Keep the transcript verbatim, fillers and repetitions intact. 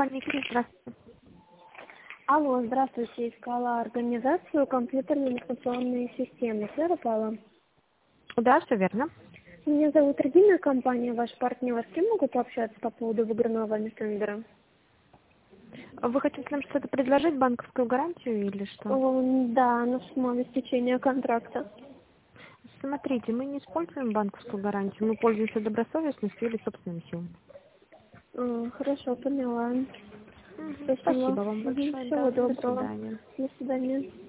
компания «Крис». Здравствуйте. Алло, здравствуйте. Искала организацию компьютерной информационной системы. Все попала? Да, все верно. Меня зовут Регина, компания «Ваш партнер». С кем могу пообщаться по поводу выигранного мессенджера? Вы хотите нам что-то предложить, банковскую гарантию или что? О, да, на сумму истечения контракта. Смотрите, мы не используем банковскую гарантию, мы пользуемся добросовестностью или собственными силами. А, хорошо, поняла. Мгм. Спасибо. Спасибо вам Мгм, большое, всего да, до доброго. свидания. До свидания.